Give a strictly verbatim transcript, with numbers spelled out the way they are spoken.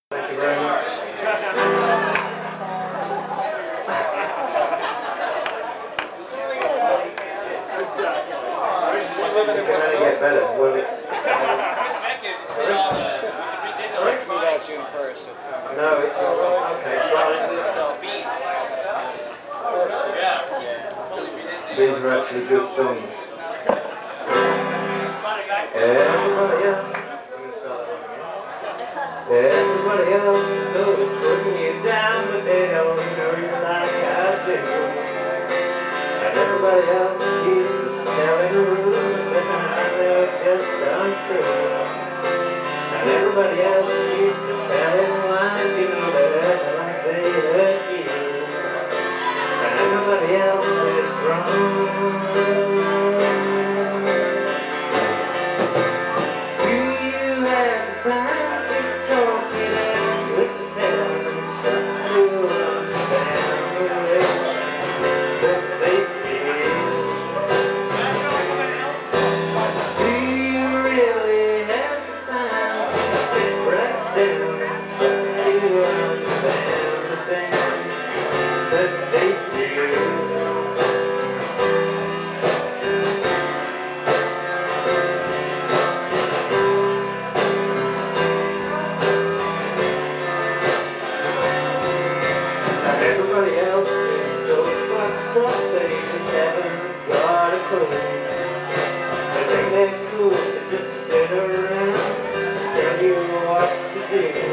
Thank you very much. It can only get better, will it? Without June first, it's coming. No, it, oh, okay. These are actually good songs. Everybody else, everybody else is always putting you down, but they don't know you like I do. And everybody else keeps us telling rumors that they're just untrue. And everybody else keeps telling lies, you know that act like they hurt you. And everybody else is wrong. Do you have the time to talk it out with them and try to understand the way that they feel? Do you really have the time to sit right down and try to understand the things that they do? And everybody else is so fucked up, they just haven't got a clue. They think they're cool to just sit around and tell you what to do.